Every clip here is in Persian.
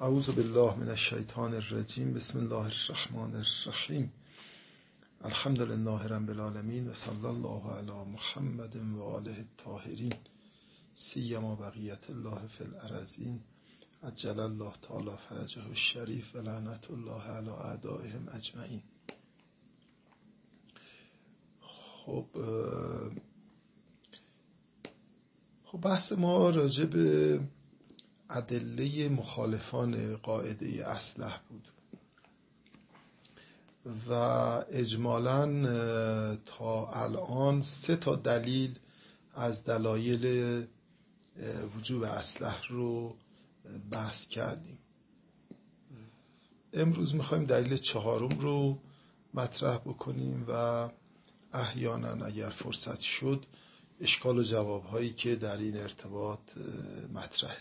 اعوذ بالله من الشیطان الرجیم. بسم الله الرحمن الرحیم. الحمد لله رب العالمین و صلی الله علی محمد و آله الطاهرین سیما بقیت الله فی الارضین عجل الله تعالی فرجه الشریف و لعنت الله علی اعدائهم اجمعین. خب بحث ما راجع به ادله مخالفان قاعده اصلح بود و اجمالاً تا الان 3 دلیل از دلایل وجوب اصلح رو بحث کردیم. امروز میخوایم دلیل 4 رو مطرح بکنیم و احیانا اگر فرصت شد اشکال و جوابهایی که در این ارتباط مطرحه.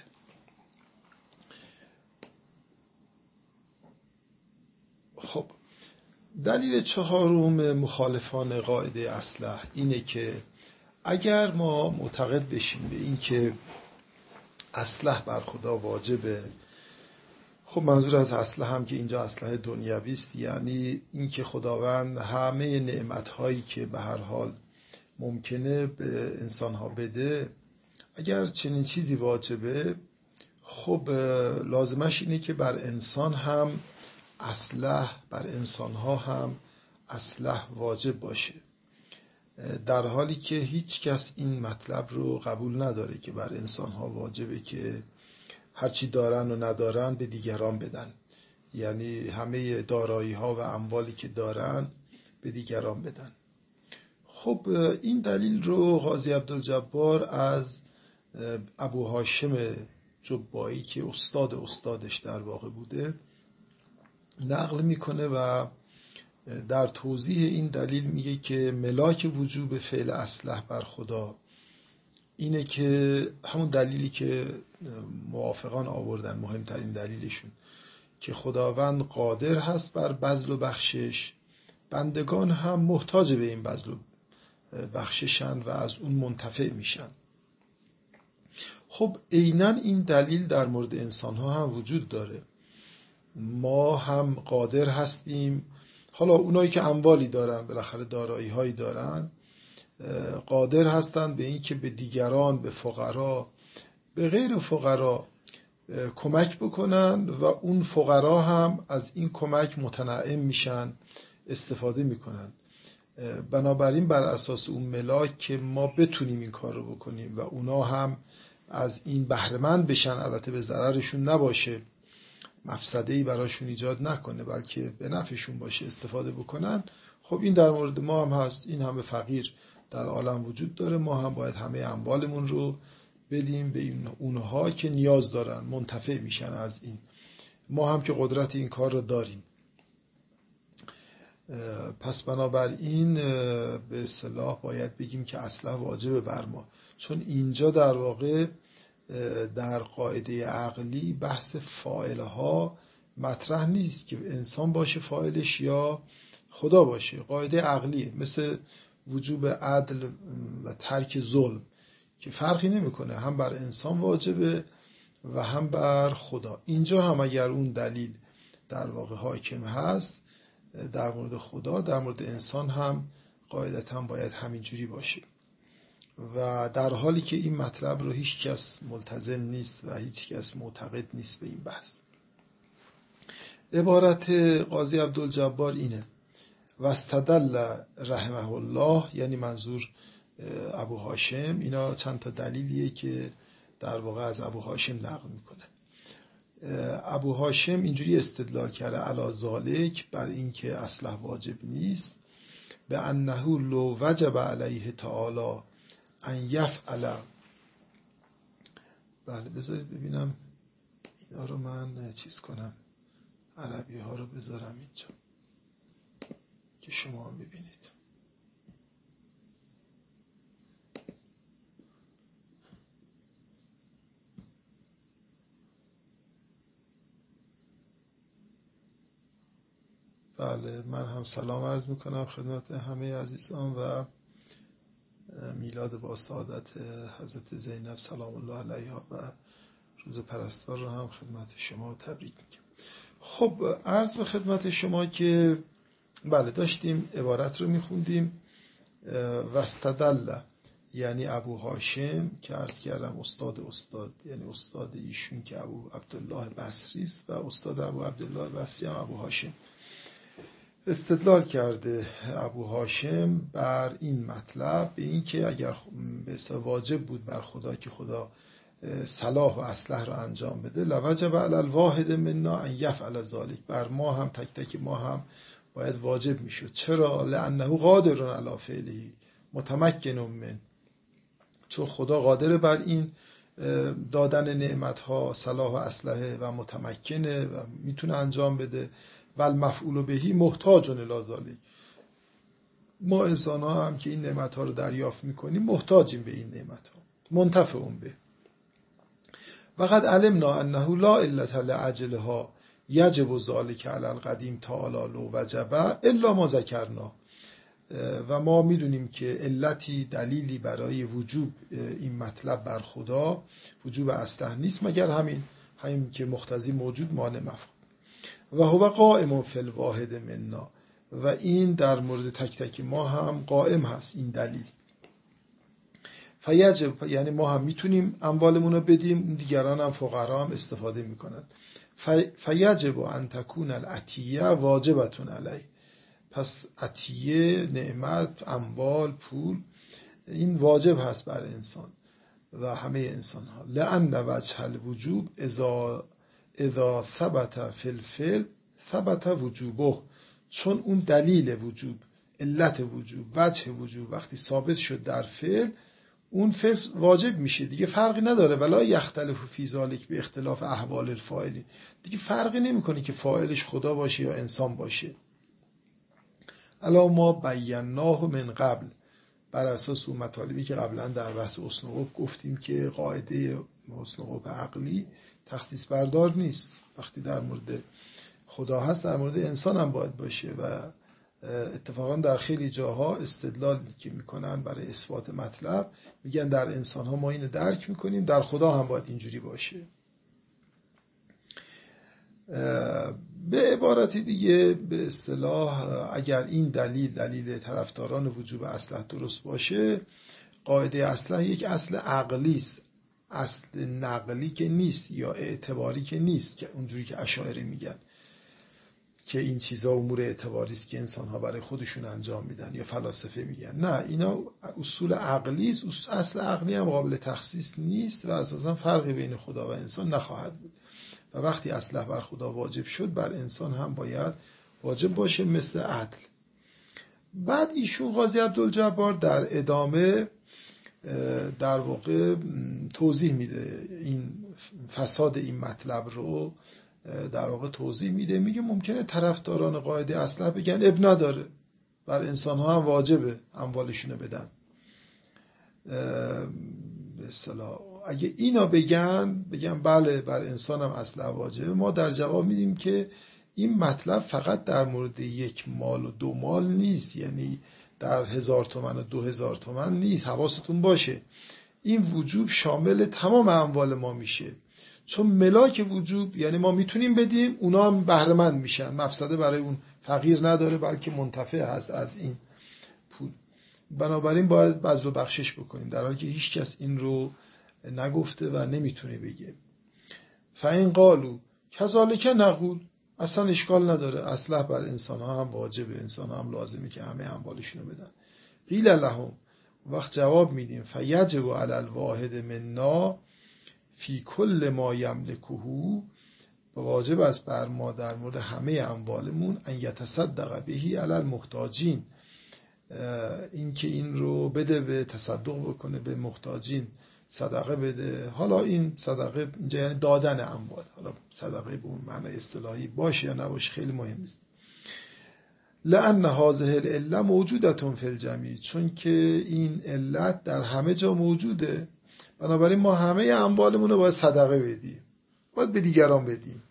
خب دلیل 4 مخالفان قاعده اصلح اینه که اگر ما معتقد بشیم به این که اصلح بر خدا واجبه، خب منظور از اصلح هم که اینجا اصلح دنیوی است، یعنی این که خداوند همه نعمت‌هایی که به هر حال ممکنه به انسان‌ها بده، اگر چنین چیزی واجبه، خب لازمش اینه که بر انسان هم اصلح، بر انسان‌ها هم اصلح واجب باشه، در حالی که هیچ کس این مطلب رو قبول نداره که بر انسان‌ها واجبه که هرچی دارن و ندارن به دیگران بدن، یعنی همه دارایی‌ها و اموالی که دارن به دیگران بدن. خب این دلیل رو قاضی عبدالجبار از ابو هاشم جبایی که استادش در واقع بوده نقل میکنه و در توضیح این دلیل میگه که ملاک وجوب فعل اصلح بر خدا اینه که همون دلیلی که موافقان آوردن، مهمترین دلیلشون، که خداوند قادر هست بر بذل و بخشش، بندگان هم محتاج به این بذل و بخششن و از اون منتفع میشن. خب عیناً این دلیل در مورد انسان ها هم وجود داره. ما هم قادر هستیم، حالا اونایی که اموالی دارن، بالاخره دارایی هایی دارن، قادر هستن به این که به دیگران، به فقرا، به غیر فقرا کمک بکنن و اون فقرا هم از این کمک متنعم میشن، استفاده میکنن. بنابراین بر اساس اون ملاک که ما بتونیم این کار رو بکنیم و اونا هم از این بهره‌مند بشن، البته به ضررشون نباشه، مفسده‌ای براشون ایجاد نکنه، بلکه به نفعشون باشه، استفاده بکنن. خب این در مورد ما هم هست. این همه فقیر در عالم وجود داره، ما هم باید همه اموالمون رو بدیم به اونها که نیاز دارن، منتفع میشن از این. ما هم که قدرت این کار رو داریم. پس بنابراین به اصطلاح باید بگیم که اصلا واجب بر ما، چون اینجا در واقع در قاعده عقلی بحث فاعلها مطرح نیست که انسان باشه فاعلش یا خدا باشه. قاعده عقلیه، مثل وجوب عدل و ترک ظلم که فرقی نمیکنه، هم بر انسان واجبه و هم بر خدا. اینجا هم اگر اون دلیل در واقع حاکم هست در مورد خدا، در مورد انسان هم قاعدتاً باید همینجوری باشه، و در حالی که این مطلب رو هیچ کس ملتزم نیست و هیچ کس معتقد نیست به این بحث. عبارت قاضی عبدالجبار اینه: واستدل رحمه الله، یعنی منظور ابو هاشم. اینا چند تا دلیلیه که در واقع از ابو هاشم نقل میکنه. ابو هاشم اینجوری استدلال کرده علی ذالک، بر این که اصلا واجب نیست، به انه لو وجب علیه تعالی ان یفعل. بله بذارید ببینم اینا رو من چیز کنم، عربی ها رو بذارم اینجا که شما هم ببینید. بله من هم سلام عرض میکنم خدمت همه عزیزان و میلاد با سعادت حضرت زینب سلام الله علیها و روز پرستار رو هم خدمت شما تبریک میگم. خب عرض به خدمت شما که بله داشتیم عبارت رو میخوندیم. واستدل یعنی ابو هاشم که عرض کردم استاد یعنی استاد ایشون که ابو عبدالله بصری است و استاد ابو عبدالله بصری هم ابو هاشم. استدلال کرده ابو هاشم بر این مطلب به این که اگر به واجب بود بر خدا که خدا صلاح و اصلح رو انجام بده لوجب علی الواحد منا ان یفعل ذلک، بر ما هم تک تک ما هم باید واجب میشد. چرا؟ لانه قادر علی فعله متمکن من، چون خدا قادر بر این دادن نعمت ها صلاح و اصلحه و متمکنه و میتونه انجام بده. و المفعول بهی محتاج الی ذلک، ما انسان ها هم که این نعمت ها رو دریافت میکنیم محتاجیم به این نعمت ها، منتفعون به. و قد علمنا انه لا علت لعجلها یجب ذلک علی القدیم تعالی لو وجب الا ما ذکرنا. و ما میدونیم که علتی دلیلی برای وجوب این مطلب بر خدا وجوب اصلح نیست مگر همین که مقتضی موجود مانع مفعول. و هو قائم فی الواحد منا، و این در مورد تک تک ما هم قائم هست این دلیل. فیجب یعنی ما هم میتونیم اموالمون رو بدیم، دیگران هم فقرا هم استفاده میکنن. فیجب ان تکون العطیه واجبتون علی، پس عطیه نعمت اموال پول این واجب هست بر انسان و همه انسان ها. لأن وجه الوجوب اذا ثبت فی الفعل ثبت وجوبه، چون اون دلیل وجوب علت وجوب وجه وجوب وقتی ثابت شد در فعل اون فعل واجب میشه دیگه، فرقی نداره. ولا یختلف فی ذلک به اختلاف احوال الفاعل، دیگه فرقی نمیکنه که فاعلش خدا باشه یا انسان باشه. الا ما بیناه من قبل، بر اساس اون مطالبی که قبلا در بحث حسن قبح گفتیم که قاعده حسن قبح عقلی تخصیص بردار نیست. وقتی در مورد خدا هست در مورد انسان هم باید باشه و اتفاقا در خیلی جاها استدلالی که میکنن برای اثبات مطلب میگن در انسان ها ما اینو درک میکنیم، در خدا هم باید اینجوری باشه. به عبارتی دیگه به اصطلاح اگر این دلیل طرفداران وجوب اصلح درست باشه، قاعده اصلح یک اصل عقلی است، اصل نقلی که نیست یا اعتباری که نیست که اونجوری که اشاعره میگن که این چیزا امور اعتباری است که انسان ها برای خودشون انجام میدن یا فلاسفه میگن. نه، اینا اصول عقلی است. اصل عقلی هم قابل تخصیص نیست و اساسا فرقی بین خدا و انسان نخواهد بود. و وقتی اصلح بر خدا واجب شد بر انسان هم باید واجب باشه مثل عدل. بعد ایشون قاضی عبدالجبار در ادامه در واقع توضیح میده این فساد این مطلب رو، در واقع توضیح میده. میگه ممکنه طرفداران قاعده اصلح بگن اب نداره، بر انسان ها هم واجبه اموالشون بدن. به اصطلاح اگه اینا بگن بله بر انسان هم اصلح واجبه، ما در جواب میدیم که این مطلب فقط در مورد یک مال و دو مال نیست، یعنی در 1000 تومن و 2000 تومن نیست. حواستون باشه این وجوب شامل تمام اموال ما میشه، چون ملاک وجوب یعنی ما میتونیم بدیم اونا هم بهره مند میشن، مفسده برای اون فقیر نداره بلکه منتفع هست از این پول. بنابراین باید بذل و بخشش بکنیم، در حالی که هیچ کس این رو نگفته و نمیتونه بگه. فاین قالو کذالک نقول، اصلا اشکال نداره، اصلح بر انسان ها هم واجبه، انسان ها هم لازمه که همه اموالشون رو بدن. قیل لهم، وقت جواب میدیم فیجب علی الواحد منا فی کل ما یملکه، واجب است بر ما در مورد همه اموالمون ان یتصدق بهی علی المحتاجین، این که این رو بده، به تصدق بکنه به محتاجین، صدقه بده. حالا این صدقه اینجا یعنی دادن اموال، حالا صدقه به اون معنی اصطلاحی باشه یا نباشه خیلی مهم نیست. لأن هذه العله موجودة فی الجمیع، چون که این علت در همه جا موجوده، بنابراین ما همه اموالمون رو باید صدقه بدیم، باید به دیگران بدیم،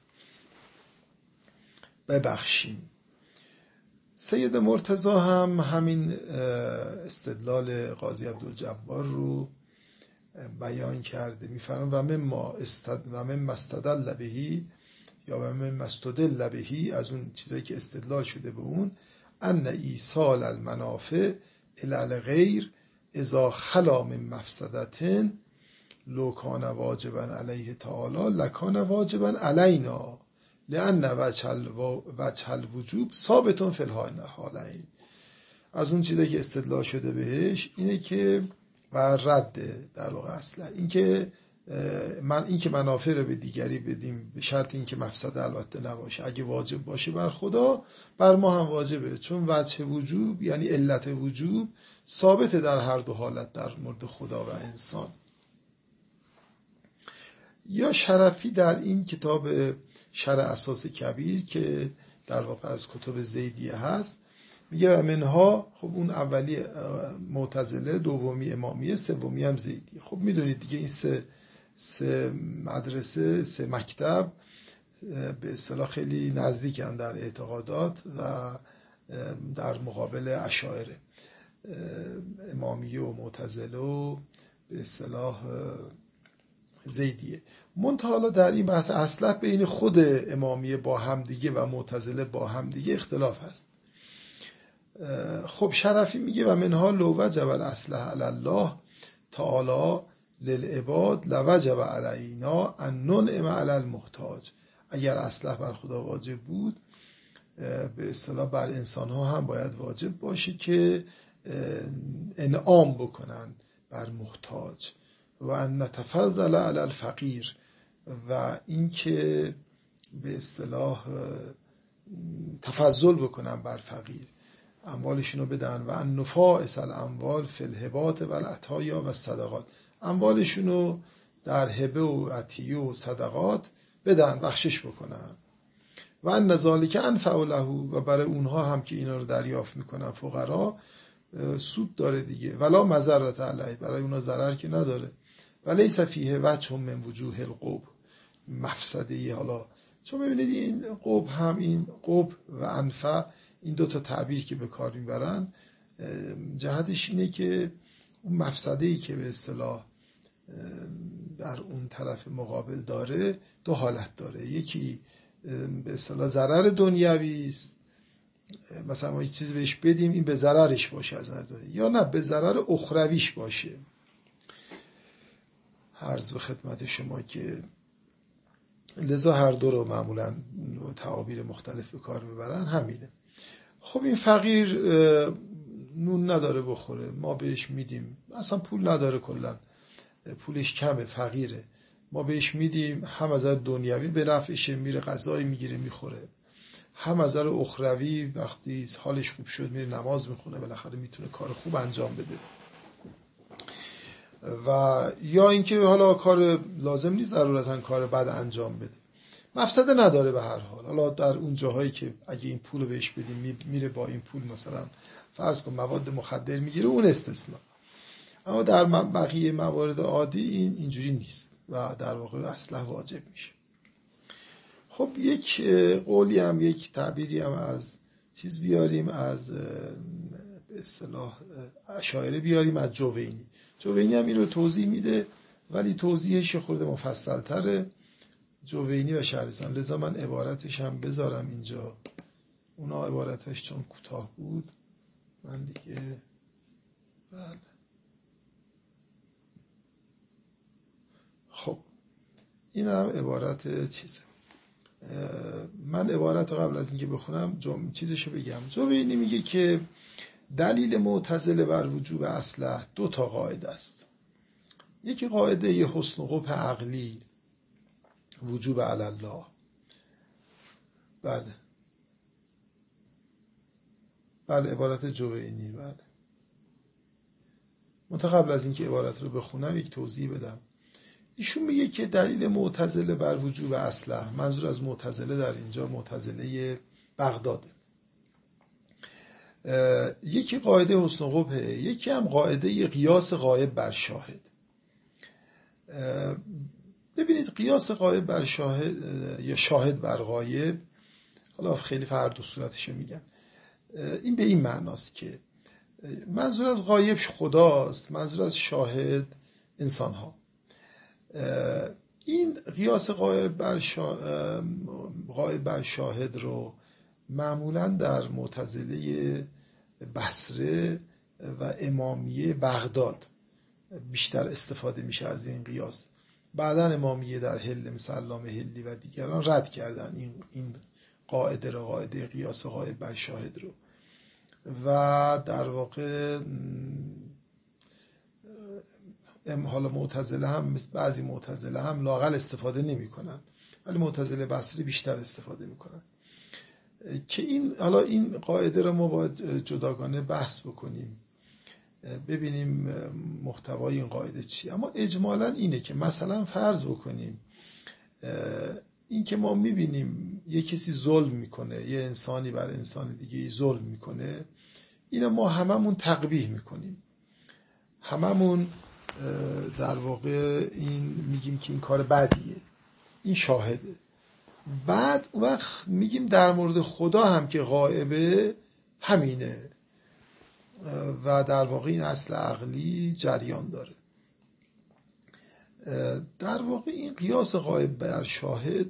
ببخشیم. سید مرتضی هم همین استدلال قاضی عبدالجبار رو بیان کرده. میفرمان و مما استدل بهی یا و مما استدل بهی، از اون چیزایی که استدلال شده به اون، ان ایصال المنافع الی الغیر اذا خلا من مفسدة لو کان واجبا علیه تعالی لکان واجبا علینا لان وجه الوجوب ثابت فی الحالین. از اون چیزی که استدلال شده بهش اینه که و رد در واقع اصلا اینکه اینکه منافع رو به دیگری بدیم به شرط اینکه مفسده البته نباشه، اگه واجب باشه بر خدا بر ما هم واجبه، چون وجه وجوب یعنی علت وجوب ثابت در هر دو حالت در مورد خدا و انسان. یا شرفی در این کتاب شرح اساس کبیر که در واقع از کتب زیدیه هست میگه و منها، خب اون اولی معتزله، دومی امامیه، سومی هم زیدیه. خب میدونید دیگه این سه مدرسه، سه مکتب به اصطلاح خیلی نزدیکن در اعتقادات و در مقابل اشاعره، امامیه و معتزله و به اصطلاح زیدیه. منتها حالا در این بحث اصلا بین خود امامیه با همدیگه و معتزله با همدیگه اختلاف هست. خب شرفی میگه و منها لو وجب الاصلح علی الله تعالی للعباد لوجب علینا ان ننعم علی المحتاج. اگر اصلح بر خدا واجب بود به اصطلاح بر انسان ها هم باید واجب باشه که انعام بکنن بر محتاج و ان نتفضل علی الفقیر، و اینکه به اصطلاح تفضل بکنن بر فقیر، اموالشون رو بدن و ان نفائس الاموال فی الهبات و العطایا و صدقات، اموالشون رو در هبه و عطیه و صدقات بدن، بخشش بکنن. و ان ذالک انفع له، و برای اونها هم که اینا رو دریافت میکنن فقرا سود داره دیگه، ولا مضرة علیه، برای اونها ضرر که نداره. و لیس فیه وجه من وجوه القبح، مفسده. حالا چون ببینید این قبح هم، این قبح و انفع، این دو تا تعبیر که به کار میبرن جهتش اینه که اون مفسده‌ای که به اصطلاح در اون طرف مقابل داره دو حالت داره. یکی به اصطلاح ضرر دنیوی است، مثلا ما یه چیزی بهش بدیم این به ضررش باشه از نظر دنیا، یا نه به ضرر اخرویش باشه. عرض به خدمت شما که لذا هر دو رو معمولا تعابیر مختلف به کار میبرن، همینه. خب این فقیر نون نداره بخوره، ما بهش میدیم، اصلا پول نداره، کلا پولش کمه، فقیره، ما بهش میدیم، هم از نظر دنیوی به نفعشه، میره غذایی میگیره میخوره، هم از نظر اخروی وقتی حالش خوب شد میره نماز میخونه، بالاخره میتونه کار خوب انجام بده. و یا اینکه حالا کار لازم نیست ضرورتا کار بد انجام بده، مفسده نداره به هر حال. حالا در اون جاهایی که اگه این پول رو بهش بدیم میره با این پول مثلا فرض کن مواد مخدر میگیره، اون استثنا. اما در بقیه موارد عادی اینجوری نیست و در واقع اصلا واجب میشه. خب یک قولی هم، یک تعبیری هم از چیز بیاریم، از به اصطلاح اشاعره بیاریم، از جوینی. جوینی هم این رو توضیح میده ولی توضیحش خورده مفصل تره، جوینی و شهرستان، لذا من عبارتش هم بذارم اینجا. اونا عبارتش چون کوتاه بود من دیگه بله. خب این هم عبارت چیزه. من عبارت قبل از اینکه بخونم چیزشو بگم. جوینی میگه که دلیل معتزله بر وجوب اصلح دو تا قاعده است. یکی قاعده ی حسن و قبح عقلی، وجوب علی الله. بله عبارت جوینی. بله قبل از اینکه عبارت رو بخونم یک توضیح بدم. ایشون میگه که دلیل معتزله بر وجوب اصلح، منظور از معتزله در اینجا معتزله بغداده، یکی قاعده حسن و قبحه، یکی هم قاعده قیاس غایب بر شاهد. ببینید قیاس غایب بر شاهد یا شاهد بر غایب، حالا خیلی فرد دو صورتشو میگن، این به این معناست که منظور از غایب خداست، منظور از شاهد انسان ها. این قیاس غایب بر شاهد رو معمولا در معتزله بصره و امامیه بغداد بیشتر استفاده میشه از این قیاس. بعدا امامیه در حل مثل علامه حلی و دیگران رد کردن این قاعده رو، قاعده قیاس غایب بر شاهد رو، و در واقع حالا معتزله هم مثل بعضی معتزله هم لااقل استفاده نمی‌کنن، ولی معتزله بصری بیشتر استفاده می‌کنن که این قاعده رو ما باید جداگانه بحث بکنیم، ببینیم محتوای این قاعده چی. اما اجمالاً اینه که مثلا فرض بکنیم این که ما می‌بینیم یه کسی ظلم میکنه، یه انسانی بر انسان دیگه ظلم میکنه، اینو ما هممون تقبیح میکنیم، هممون در واقع این میگیم که این کار بدیه، این شاهده. بعد اون وقت میگیم در مورد خدا هم که غائبه همینه و در واقع این اصل عقلی جریان داره. در واقع این قیاس غائب بر شاهد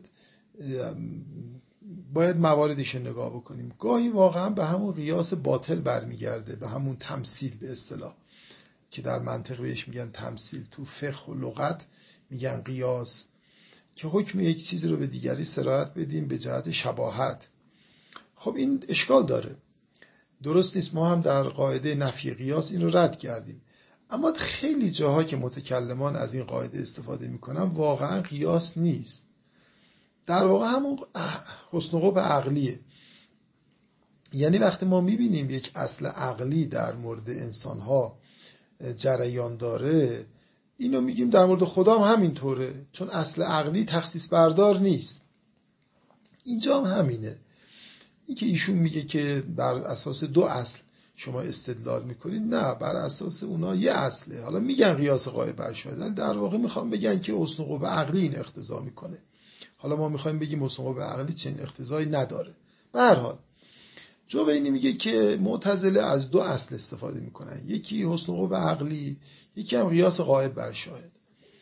باید مواردش نگاه بکنیم. گاهی واقعا به همون قیاس باطل برمیگرده، به همون تمثیل به اصطلاح که در منطق بهش میگن تمثیل، تو فقه و لغت میگن قیاس، که حکم یک چیزی رو به دیگری سرایت بدیم به جهت شباهت. خب این اشکال داره، درست نیست. ما هم در قاعده نفی قیاس این رو رد کردیم، اما خیلی جاها که متکلمان از این قاعده استفاده میکنن واقعا قیاس نیست، در واقع همون حسن و قبح عقلیه. یعنی وقتی ما میبینیم یک اصل عقلی در مورد انسانها جریان داره، اینو میگیم در مورد خدا هم همینطوره، چون اصل عقلی تخصیص بردار نیست. اینجا هم همینه. این که ایشون میگه که بر اساس 2 اصل شما استدلال میکنید، نه، بر اساس اونا یه اصله. حالا میگن قیاس غایب بر شاهد، در واقع میخوام بگن که حسن و قبح عقلی این اقتضا میکنه. حالا ما میخوایم بگیم حسن و قبح عقلی چنین اقتضایی نداره. به هر حال جوینی میگه که معتزله از 2 اصل استفاده میکنن، یکی حسن و قبح عقلی، یکی هم قیاس غایب بر شاهد.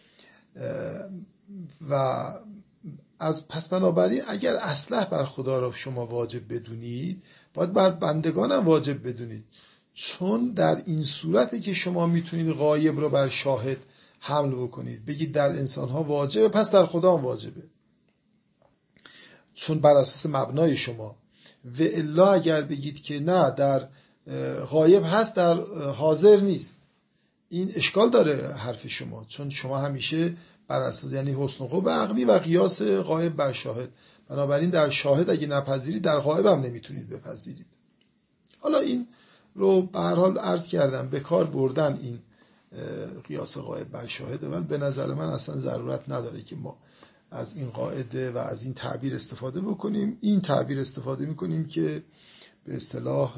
و پس بنابراین اگر اصلح بر خدا را شما واجب بدونید، باید بر بندگان هم واجب بدونید، چون در این صورتی که شما میتونید غایب را بر شاهد حمل بکنید، بگید در انسانها واجبه پس در خدا هم واجبه، چون بر اساس مبنای شما. و الا اگر بگید که نه، در غایب هست در حاضر نیست، این اشکال داره حرف شما، چون شما همیشه بر اساس یعنی حسن و قبح عقلی و قیاس غایب بر شاهد، بنابراین در شاهد اگه نپذیرید در غایب هم نمیتونید بپذیرید. حالا این رو به هر حال عرض کردم، به کار بردن این قیاس غایب بر شاهد، ولی به نظر من اصلا ضرورت نداره که ما از این قاعده و از این تعبیر استفاده بکنیم. این تعبیر استفاده میکنیم که به اصطلاح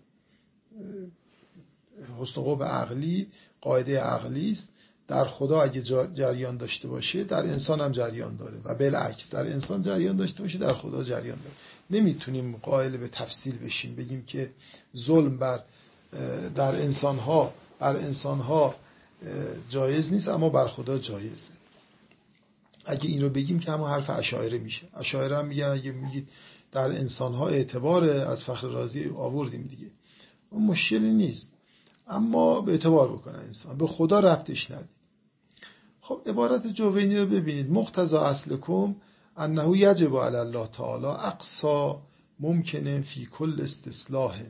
حسن و قبح عقلی قاعده عقلی است، در خدا اگه جریان داشته باشه در انسان هم جریان داره و بالعکس، در انسان جریان داشته باشه در خدا جریان داره. نمیتونیم قائل به تفصیل بشیم بگیم که ظلم در انسانها جایز نیست اما بر خدا جایزه. اگه این رو بگیم که همون حرف اشاعره میشه. اشاعره هم میگن اگه میگید در انسانها اعتباره، از فخر رازی آوردیم دیگه، اون مشکلی نیست، اما به اعتبار بکنن انسان، به خدا ربطش ندید. خب عبارت جوینی رو ببینید، مقتضی اصلکم انه یجب علی الله تعالی اقصى ممکن فی کل استصلاح.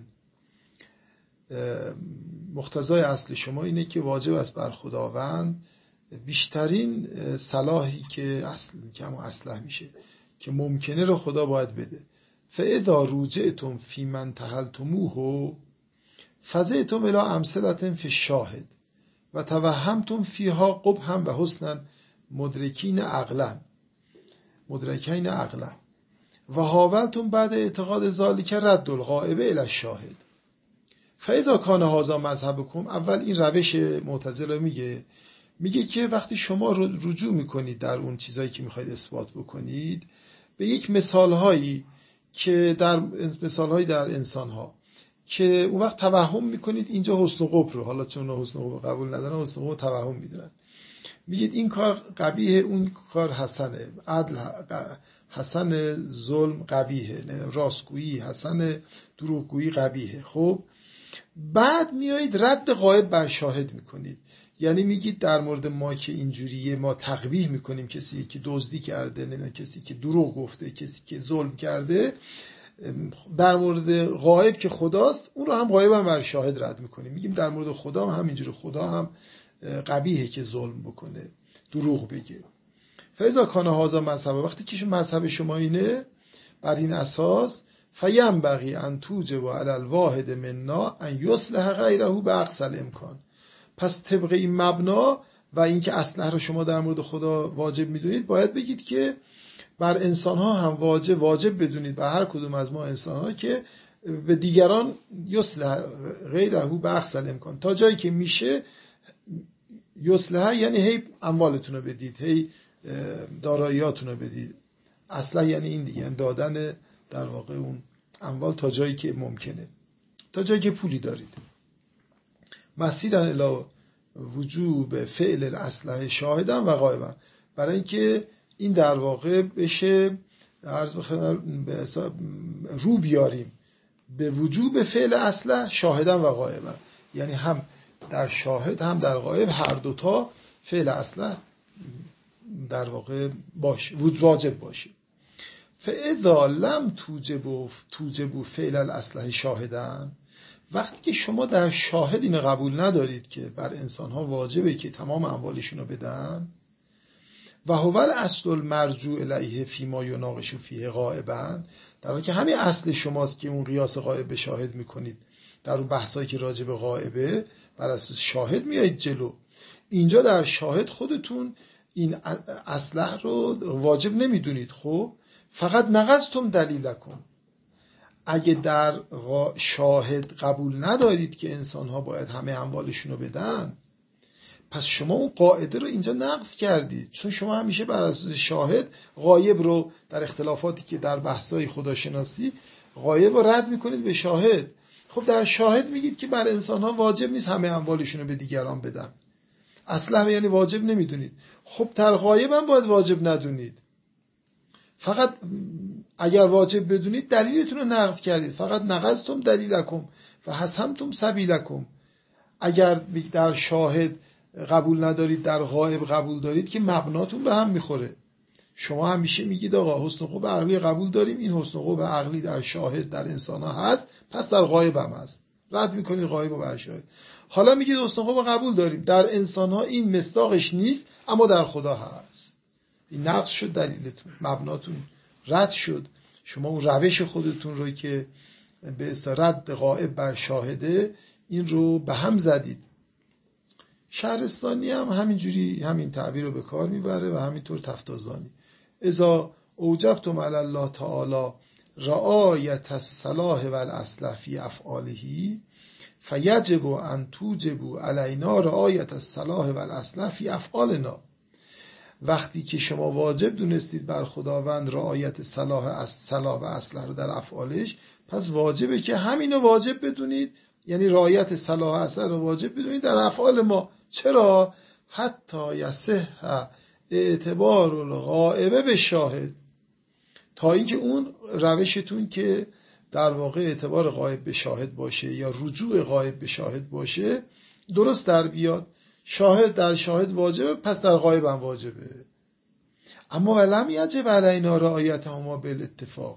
مقتضای اصل شما اینه که واجب است بر خداوند بیشترین صلاحی که همون اصلح میشه که ممکنه رو خدا باید بده. فاذا رجعتم فی من تحلتموه فزعتم الی امثلة فی الشاهد و توهمتم فیها قبحا و حسنا مدرکین عقلا و حاولتم بعد اعتقاد ذالک رد الغائب الی الشاهد. فاذا کان هذا مذهبکم، اول این روش معتزله میگه که وقتی شما رجوع میکنید در اون چیزایی که میخواید اثبات بکنید به یک مثالهایی در انسانها، که اون وقت توهم میکنید اینجا حسن و قبح رو، حالا چون حسن و قبح قبول ندارن حسن و قبح توهم میدونن، میگید این کار قبیحه، اون کار حسنه، عدل حسن، ظلم قبیحه، راستگویی حسن، دروغگویی قبیحه. خب بعد میایید رد غایب بر شاهد میکنید. یعنی میگید در مورد ما که اینجوریه ما تقبیح میکنیم کسی که دزدی کرده، نه کسی که دروغ گفته، کسی که ظلم کرده. در مورد غایب که خداست اون رو هم غایب هم بر شاهد رد میکنیم. میگیم در مورد خدا هم همینجوری، خدا هم قبیحه که ظلم بکنه، دروغ بگه. فاذا کان هذا مذهب، وقتی که مذهب شما اینه، بر این اساس فینبغی ان توجب علی الواحد منا ان یصلح غیره باقصى الامکان. پس طبق این مبنا و اینکه اصلح رو شما در مورد خدا واجب میدونید، باید بگید که بر انسان ها هم واجب بدونید، بر هر کدوم از ما انسان ها، که به دیگران یصلح غیره باقصى الامکان، تا جایی که میشه. یصلح یعنی هی اموالتون رو بدید، هی داراییاتون رو بدید. اصلا یعنی این دیگه، یعنی دادن در واقع اون اموال تا جایی که ممکنه، تا جایی که پولی دارید. مسیرن الی وجوب فعل الاصلح شاهدن و غایبن، برای اینکه این در واقع بشه عرض بخوام به رو بیاریم به وجوب فعل اصلح شاهدن و غایبن، یعنی هم در شاهد هم در غایب هر دوتا فعل اصلح در واقع باشه، واجب باشه. فاذا لم توجب فعل الاصلح شاهدن، وقتی که شما در شاهد اینو قبول ندارید که بر انسان‌ها واجبه که تمام اموالشون رو بدن، و هو الاصل المرجوع الیه فیما یناقش فیه غائبا، در حالی که همین اصل شماست که اون قیاس غایب به شاهد میکنید در اون بحثایی که راجع به غائبه، بر اساس شاهد میایید جلو. اینجا در شاهد خودتون این اصلح رو واجب نمیدونید. خب فقط نقضتم دلیلکم، اگه در شاهد قبول ندارید که انسان‌ها باید همه اموالشون رو بدن، پس شما اون قاعده رو اینجا نقض کردید، چون شما همیشه بر اساس شاهد غایب رو در اختلافاتی که در بحث‌های خداشناسی غایب رو رد میکنید به شاهد. خب در شاهد میگید که بر انسان‌ها واجب نیست همه اموالشون رو به دیگران بدن، اصلا یعنی واجب نمیدونید. خب در غایب هم باید واجب ندونید، فقط اگر واجب بدونید دلیلتون رو نقض کردید. فقط نقضتم دلیلکم و حسمتم سبیلکم. اگر در شاهد قبول ندارید در غایب قبول دارید که مبناتون به هم میخوره. شما همیشه میگید آقا حسن خوب عقلی قبول داریم، این حسن خوب عقلی در شاهد در انسان ها هست، پس در غایب هم هست، رد میکنید غایب و بر شاهد. حالا میگید حسن خوب قبول داریم، در انسان ها این مصداقش نیست اما در خدا هست. این نقض شد دلیلتون، مبناتون رد شد. شما اون روش خودتون رو که به رد غائب بر شاهده این رو به هم زدید. شهرستانی هم همینجوری همین تعبیر رو به کار میبره و همینطور تفتازانی. اذا اوجبتم علی الله تعالی رعایت الصلاح و الاصلح فی افعاله فیجب ان توجبوا علینا رعایت الصلاح و الاصلح فی افعالنا. وقتی که شما واجب دونستید بر خداوند رعایت صلاح و اصلح رو در افعالش، پس واجبه که همینو واجب بدونید، یعنی رعایت صلاح و اصلح رو واجب بدونید در افعال ما. چرا؟ حتی یصح اعتبار الغائبه به شاهد، تا اینکه اون روشتون که در واقع اعتبار غایب به شاهد باشه یا رجوع غایب به شاهد باشه درست در بیاد. شاهد در شاهد واجبه، پس در غایب هم واجبه. اما ولم یجب علینا رعایتهما بالاتفاق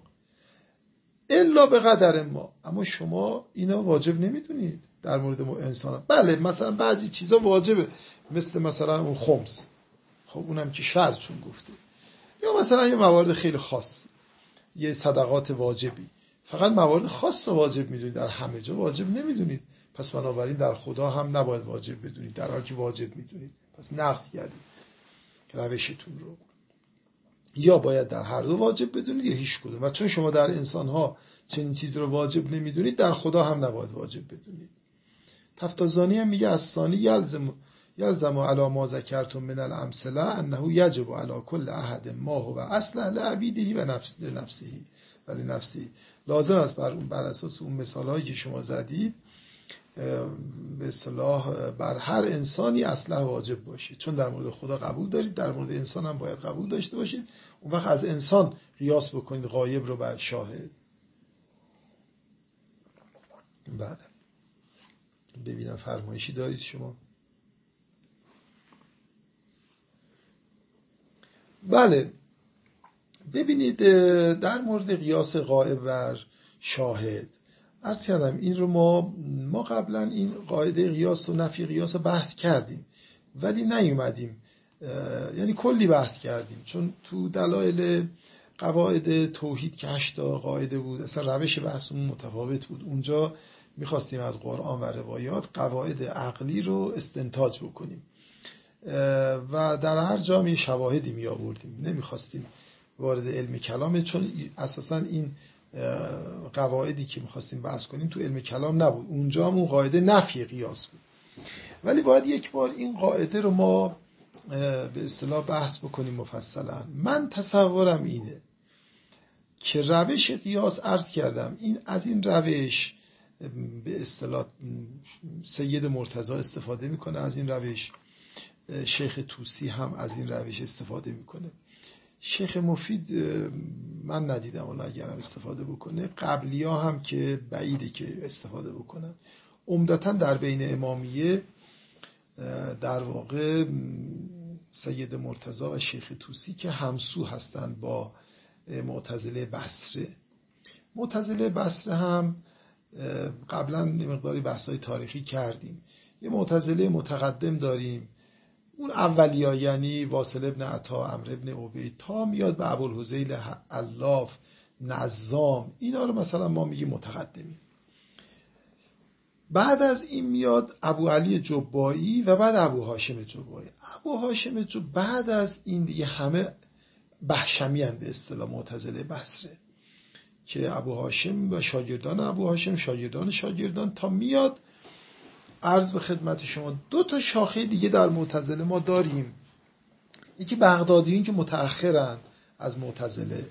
الا به قدر ما. اما شما اینا واجب نمیدونید در مورد انسان. بله مثلا بعضی چیزا واجبه، مثل مثلا اون خمس، خب اونم که شرط چون گفته، یا مثلا یه موارد خیلی خاص، یه صدقات واجبی، فقط موارد خاص واجب میدونید، در همه جا واجب نمیدونید. پس بنابراین در خدا هم نباید واجب بدونید در حالی که واجب میدونید. پس نقض کردید روشتون رو. یا باید در هر دو واجب بدونید یا هیچ کدوم. و چون شما در انسان ها چنین چیز رو واجب نمیدونید، در خدا هم نباید واجب بدونید. تفتازانی هم میگه الثانی یلزم علی ما ذکرتم من الامثله انه یجب علی کل احد ما هو اصلح لعبیده و نفسه. لازم است بر اساس اون مثالهایی که شما زدید به اصطلاح بر هر انسانی اصلح واجب باشه، چون در مورد خدا قبول دارید، در مورد انسان هم باید قبول داشته باشید. اون وقت از انسان قیاس بکنید غایب رو بر شاهد. بله، ببینم فرمایشی دارید شما؟ بله، ببینید در مورد قیاس غایب بر شاهد عرض کردم این رو ما قبلا این قاعده قیاس و نفی قیاس رو بحث کردیم، ولی نیومدیم، یعنی کلی بحث کردیم، چون تو دلایل قواعد توحید که 8 قاعده بود، اصلا روش بحثمون متفاوت بود. اونجا میخواستیم از قرآن و روایات قواعد عقلی رو استنتاج بکنیم و در هر جا می شواهدی می آوردیم، نمیخواستیم وارد علم کلامه، چون اساسا این قواعدی که میخواستیم بحث کنیم تو علم کلام نبود، اونجا همون قاعده نفی قیاس بود. ولی باید یک بار این قاعده رو ما به اصطلاح بحث بکنیم مفصلا. من تصورم اینه که روش قیاس عرض کردم این از این روش به اصطلاح سید مرتضی استفاده میکنه، از این روش شیخ طوسی هم از این روش استفاده میکنه، شیخ مفید من ندیدم ولی اگرم استفاده بکنه، قبلی ها هم که بعیده که استفاده بکنن. عمدتا در بین امامیه در واقع سید مرتضی و شیخ طوسی که همسو هستن با معتزله بصره. معتزله بصره هم قبلا مقداری بحث‌های تاریخی کردیم. یه معتزله متقدم داریم، اون اولیا، یعنی واصل ابن عطا، عمرو ابن عبید، تا میاد به ابوالهذیل علاف، نظام، اینا رو مثلا ما میگیم متقدمین. بعد از این میاد ابو علی جبایی و بعد ابو هاشم جبایی. ابو هاشم بعد از این دیگه همه بهشمی هستند به اصطلاح معتزله بصره، که ابو هاشم و شاگردان ابو هاشم، شاگردان تا میاد عرض به خدمت شما 2 شاخه دیگه در معتزله ما داریم. یکی بغدادیین که متأخرند از معتزله،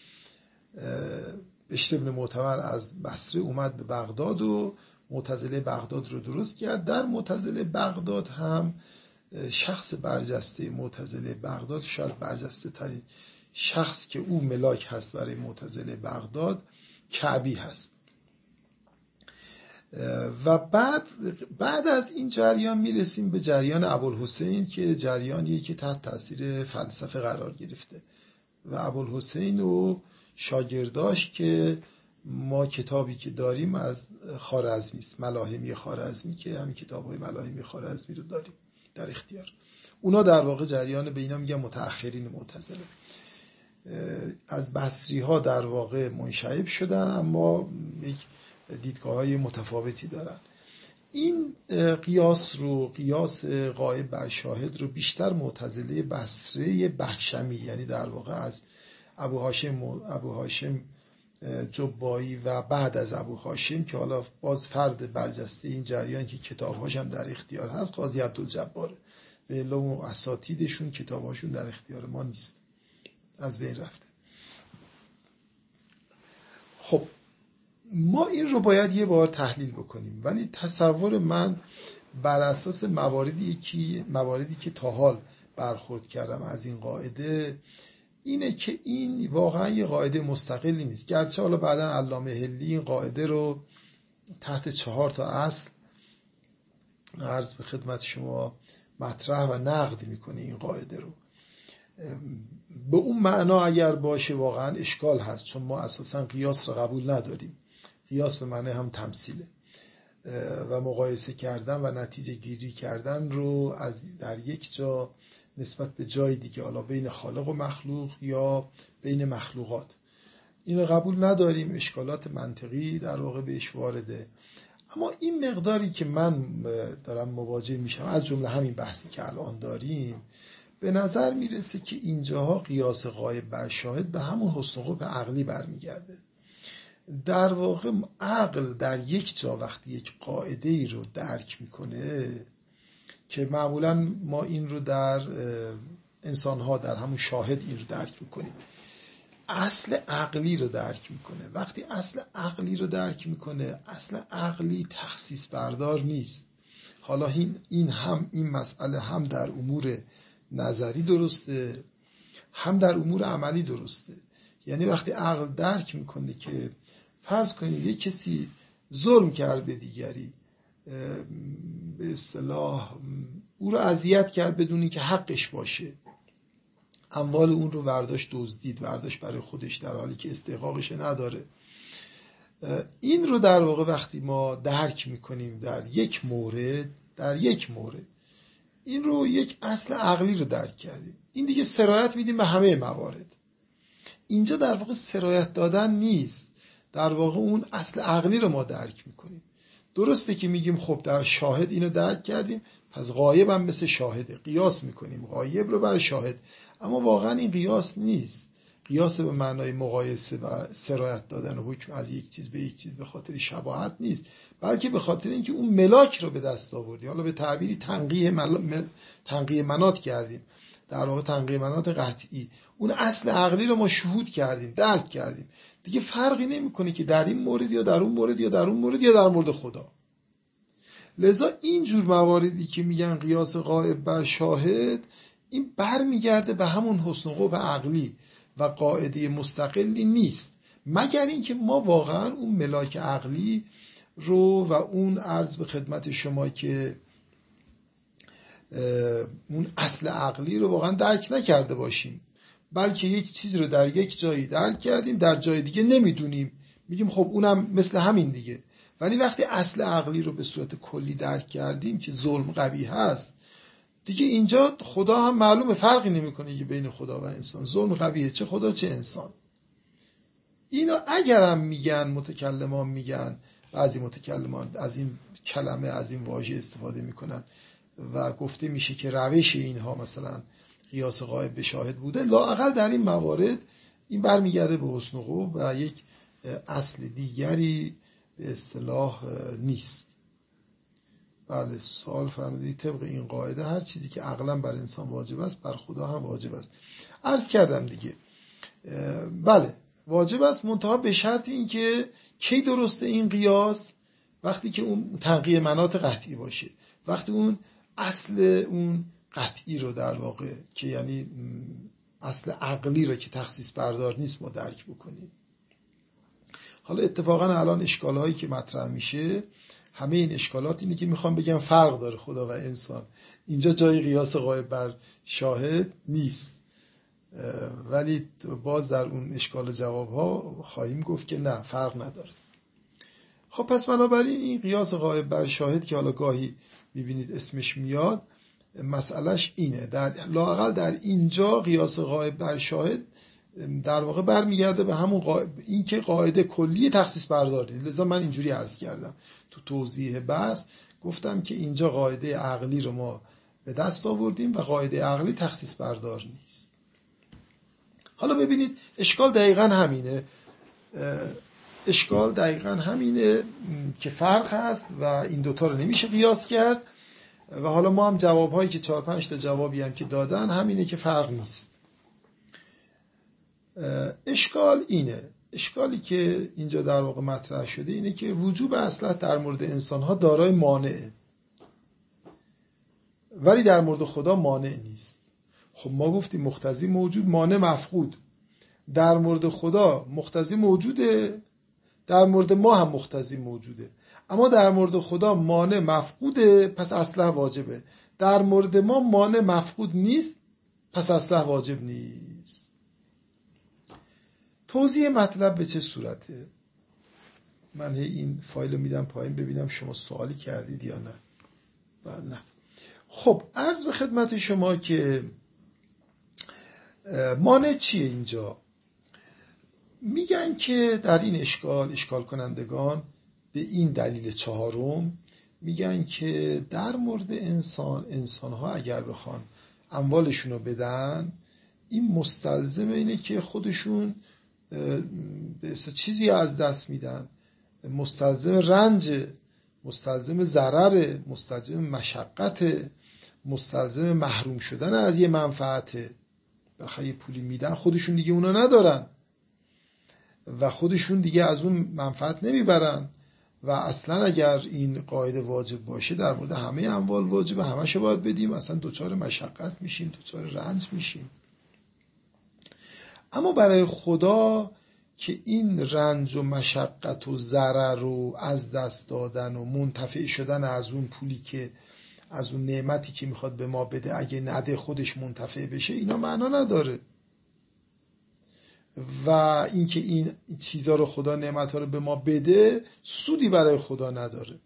بشر بن معتمر از بصره اومد به بغداد و معتزله بغداد رو درست کرد. در معتزله بغداد هم شخص برجسته معتزله بغداد، شاید برجسته ترین شخص که او ملاک هست برای معتزله بغداد، کعبی هست. و بعد از این جریان میرسیم به جریان ابوالحسین که جریانیه که تحت تاثیر فلسفه قرار گرفته و ابوالحسین و شاگرداش که ما کتابی که داریم از خوارزمی است، ملاحمی خوارزمی، که همین کتاب‌های ملاحمی خوارزمی رو داریم در اختیار. اونا در واقع جریان به اینا میگن متأخرین معتزله، از بصری ها در واقع منشعب شدن اما یک دیدگاه‌های متفاوتی دارن. این قیاس غایب بر شاهد رو بیشتر معتزله بصره بهشمی، یعنی در واقع از ابو هاشم جبایی و بعد از ابو هاشم که حالا باز فرد برجسته این جریان که کتاب‌هاش هم در اختیار هست، قاضی عبدالجبار، به علم و اساتیدشون کتاب‌هاشون در اختیار ما نیست، از بین رفته. خب ما این رو باید یه بار تحلیل بکنیم، ولی تصور من بر اساس مواردی که تا حال برخورد کردم از این قاعده اینه که این واقعا یه قاعده مستقلی نیست، گرچه حالا بعداً علامه حلی این قاعده رو تحت 4 اصل عرض به خدمت شما مطرح و نقد میکنه این قاعده رو. به اون معنا اگر باشه واقعا اشکال هست، چون ما اساساً قیاس رو قبول نداریم. قیاس به معنی هم تمثیله و مقایسه کردن و نتیجه گیری کردن رو از در یک جا نسبت به جای دیگه، حالا بین خالق و مخلوق یا بین مخلوقات، این رو قبول نداریم. اشکالات منطقی در واقع بهش وارده. اما این مقداری که من دارم مواجه میشم از جمله همین بحثی که الان داریم، به نظر میرسه که اینجاها قیاس غایب بر شاهد به همون حسن قبح عقلی برمیگرده. در واقع عقل در یک جا وقتی یک قاعده ای رو درک میکنه که معمولا ما این رو در انسانها در همون شاهد این رو درک میکنیم، اصل عقلی رو درک میکنه. وقتی اصل عقلی رو درک میکنه، اصل عقلی تخصیص بردار نیست. حالا این مسئله هم در امور نظری درسته، هم در امور عملی درسته. یعنی وقتی عقل درک میکنه که فرض کنید یک کسی ظلم کرد به دیگری، به اصطلاح او رو اذیت کرد بدون اینکه حقش باشه، اموال اون رو برداشت دزدید، برداشت برای خودش در حالی که استحقاقش نداره. این رو در واقع وقتی ما درک میکنیم در یک مورد این رو یک اصل عقلی رو درک کردیم، این دیگه سرایت میدیم به همه موارد. اینجا در واقع سرایت دادن نیست، در واقع اون اصل عقلی رو ما درک میکنیم. درسته که میگیم خب در شاهد اینو درک کردیم، پس غایب هم مثل شاهده، قیاس میکنیم غایب رو بر شاهد، اما واقعا این قیاس نیست. قیاس به معنای مقایسه و سرایت دادن و حکم از یک چیز به یک چیز به خاطر شباهت نیست، بلکه به خاطر اینکه اون ملاک رو به دست آوردیم. حالا به تعبیری تنقیه مناط کردیم، در واقع تنقیه مناط قطعی. اون اصل عقلی رو ما شهود کردیم، درک کردیم. دیگه فرقی نمیکنه که در این مورد یا در اون مورد یا در اون مورد یا در مورد خدا. لذا این جور مواردی که میگن قیاس غائب بر شاهد، این برمیگرده به همون حسن قبح عقلی و قاعده مستقلی نیست، مگر اینکه ما واقعا اون ملاک عقلی رو و اون عرض به خدمت شما که اون اصل عقلی رو واقعا درک نکرده باشیم، بلکه یک چیز رو در یک جایی درک کردیم، در جای دیگه نمیدونیم، میگیم خب اونم مثل همین دیگه. ولی وقتی اصل عقلی رو به صورت کلی درک کردیم که ظلم قبیح هست، دیگه اینجا خدا هم معلومه، فرقی نمیکنه که بین خدا و انسان ظلم قبیحه، چه خدا چه انسان. اینا اگرم میگن متکلمان، میگن بعضی متکلمان از این کلمه، از این واژه استفاده میکنن و گفته میشه که روش اینها مثلا قیاس غائب به شاهد بوده، لااقل در این موارد این برمیگرده به حسن قبح و یک اصل دیگری به اصطلاح نیست. بله، سوال فرمودید طبق این قاعده هر چیزی که عقلا بر انسان واجب است بر خدا هم واجب است. عرض کردم دیگه، بله واجب است، منتها به شرط این که کی درسته این قیاس؟ وقتی که اون تنقیه مناط قطعی باشه، وقتی اون اصل اون قطعی رو در واقع که یعنی اصل عقلی رو که تخصیص بردار نیست ما درک بکنیم. حالا اتفاقا الان اشکالهایی که مطرح میشه، همه این اشکالات اینه که میخوام بگم فرق داره خدا و انسان، اینجا جای قیاس غائب بر شاهد نیست، ولی باز در اون اشکال جوابها خواهیم گفت که نه، فرق نداره. خب پس بنابراین این قیاس غائب بر شاهد که حالا گاهی میبینید اسمش میاد، مسئلهش اینه، لااقل در اینجا قیاس غائب بر شاهد در واقع برمیگرده به همون این که قاعده کلی تخصیص بردار نیست. لذا من اینجوری عرض کردم تو توضیح بحث، گفتم که اینجا قاعده عقلی رو ما به دست آوردیم و قاعده عقلی تخصیص بردار نیست. حالا ببینید اشکال دقیقاً همینه که فرق هست و این دوتا رو نمیشه قیاس کرد. و حالا ما هم جوابهایی که 4-5 تا جوابی هم که دادن همینه که فرق نیست. اشکالی که اینجا در واقع مطرح شده اینه که وجوب اصلت در مورد انسان‌ها دارای مانعه، ولی در مورد خدا مانع نیست. خب ما گفتیم مقتضی موجود، مانع مفقود. در مورد خدا مقتضی موجوده، در مورد ما هم مقتضی موجوده، اما در مورد خدا مانع مفقوده، پس اصلا واجبه. در مورد ما مانع مفقود نیست، پس اصلا واجب نیست. توضیح مطلب به چه صورته؟ من این فایل رو میدم پایین ببینم شما سوالی کردید یا نه. نه. خب عرض به خدمت شما که مانع چیه اینجا؟ میگن که در این اشکال کنندگان به این دلیل 4 میگن که در مورد انسان‌ها اگر بخوان اموالشون رو بدن، این مستلزم اینه که خودشون به چیزی از دست میدن، مستلزم رنج، مستلزم ضرر، مستلزم مشقت، مستلزم محروم شدن از یه منفعته. بالاخره یه پولی میدن، خودشون دیگه اونا ندارن، و خودشون دیگه از اون منفعت نمیبرن و اصلا اگر این قاعده واجب باشه در مورد همه اموال واجبه، همه‌شو باید بدیم، اصلا دوچار مشقت میشیم، دوچار رنج میشیم. اما برای خدا که این رنج و مشقت و ضرر و از دست دادن و منتفع شدن از اون پولی که از اون نعمتی که میخواد به ما بده اگه نده خودش منتفع بشه، اینا معنا نداره. و اینکه این چیزا رو خدا نعمت‌ها رو به ما بده سودی برای خدا نداره.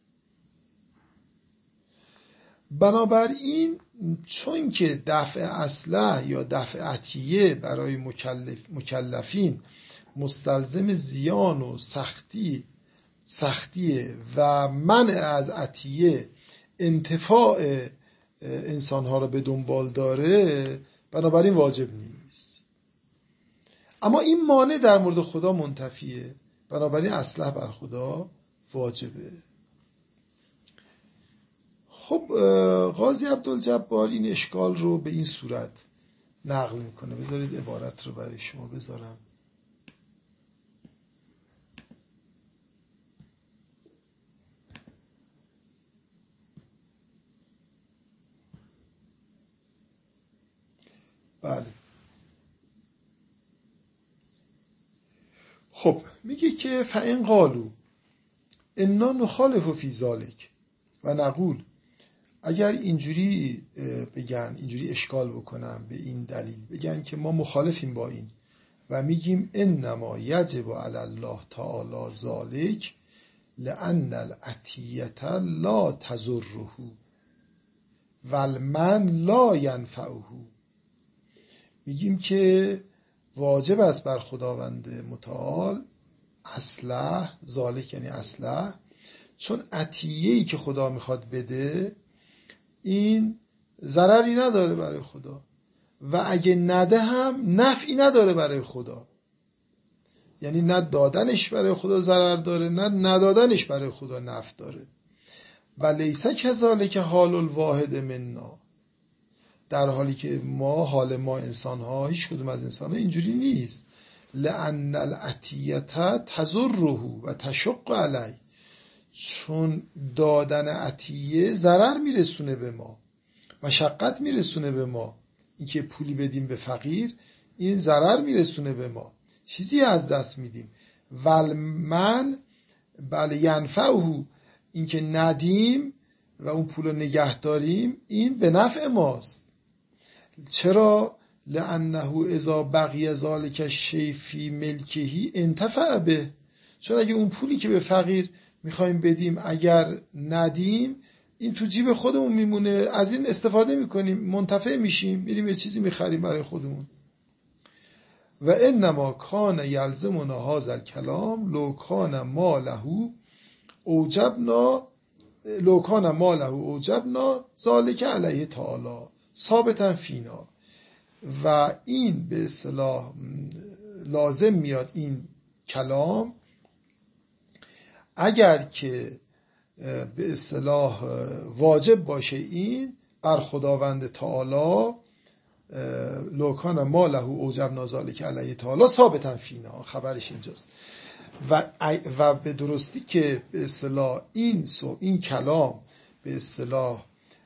بنابراین چون که دفع اسلحه یا دفع عطیه برای مکلفین مستلزم زیان و سختیه و منع از عطیه انتفاع انسانها رو به دنبال داره، بنابراین واجب نیست. اما این مانع در مورد خدا منتفیه، بنابراین اسلحه بر خدا واجبه. خب قاضی عبدالجبار این اشکال رو به این صورت نقل میکنه. بذارید عبارت رو برای شما بذارم. بله. خب میگه که فإن قالوا انا نخالف فی ذلک و نقول، اگر اینجوری بگن، اینجوری اشکال بکنم به این دلیل، بگن که ما مخالفیم با این و میگیم انما یجب علی الله تعالی ذلک لأن العطیة لا تضره و المن لا ینفعه، میگیم که واجب است بر خداوند متعال اسلحه، ذالک یعنی اسلحه، چون عطیه‌ای که خدا میخواد بده این ضرری نداره برای خدا و اگه نده هم نفعی نداره برای خدا. یعنی نه دادنش برای خدا ضرر داره نه ندادنش برای خدا نفع داره. و لیس کذالک حال الواحد منا، در حالی که حال ما انسان ها، هیچ کدوم از انسان ها اینجوری نیست. لأن العطیة تضره و تشق علی، چون دادن عطیه ضرر میرسونه به ما، مشقت میرسونه به ما. اینکه پولی بدیم به فقیر این ضرر میرسونه به ما، چیزی از دست میدیم. والمن بله ینفعه، اینکه ندیم و اون پولو نگه داریم این به نفع ماست. چرا؟ لأنه اذا بقی ذلک الشیء فی ملکه انتفع به، چون اگه اون پولی که به فقیر میخوایم بدیم اگر ندیم این تو جیب خودمون میمونه، از این استفاده میکنیم، منتفع میشیم، میریم یه چیزی میخریم برای خودمون. و انما کان یلزمنا هذا الکلام لو کان ماله اوجبنا ذلک علیه تعالی ثابتا فینا. و این به اصطلاح لازم میاد این کلام اگر که به اصطلاح واجب باشه این بر خداوند تعالی، لو کان ماله اوجبنا ذلک علیه تعالی ثابتا فینا، خبرش اینجاست. و به درستی که به اصطلاح این کلام به اصطلاح